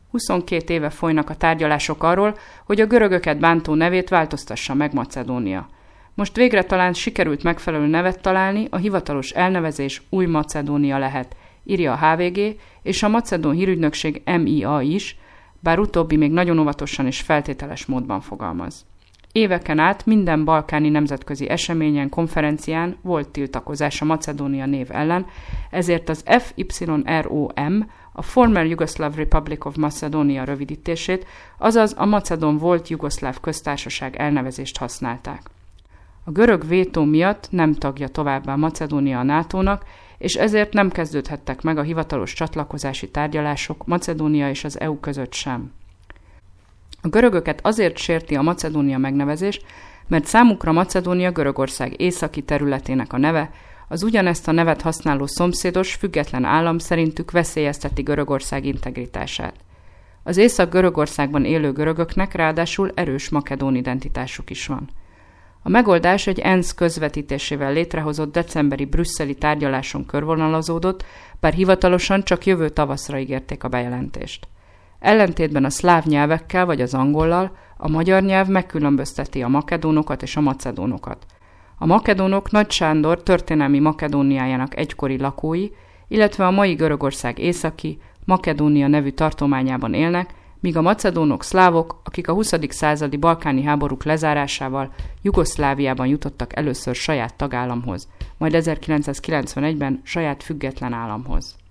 22 éve folynak a tárgyalások arról, hogy a görögöket bántó nevét változtassa meg Macedónia. Most végre talán sikerült megfelelő nevet találni, a hivatalos elnevezés Új Macedónia lehet, írja a HVG, és a Macedón hírügynökség MIA is, bár utóbbi még nagyon óvatosan és feltételes módban fogalmaz. Éveken át minden balkáni nemzetközi eseményen, konferencián volt tiltakozás a Macedónia név ellen, ezért az FYROM, a Former Yugoslav Republic of Macedonia rövidítését, azaz a Macedón volt Jugoszláv köztársaság elnevezést használták. A görög vétó miatt nem tagja továbbá Macedónia a NATO-nak, és ezért nem kezdődhettek meg a hivatalos csatlakozási tárgyalások Macedónia és az EU között sem. A görögöket azért sérti a Macedónia megnevezés, mert számukra Macedónia Görögország északi területének a neve, az ugyanezt a nevet használó szomszédos, független állam szerintük veszélyezteti Görögország integritását. Az Észak-Görögországban élő görögöknek ráadásul erős makedón identitásuk is van. A megoldás egy ENSZ közvetítésével létrehozott decemberi brüsszeli tárgyaláson körvonalazódott, bár hivatalosan csak jövő tavaszra ígérték a bejelentést. Ellentétben a szláv nyelvekkel vagy az angollal, a magyar nyelv megkülönbözteti a makedónokat és a macedónokat. A makedónok Nagy Sándor történelmi Makedóniájának egykori lakói, illetve a mai Görögország északi, Makedónia nevű tartományában élnek, míg a macedónok szlávok, akik a 20. századi balkáni háborúk lezárásával Jugoszláviában jutottak először saját tagállamhoz, majd 1991-ben saját független államhoz.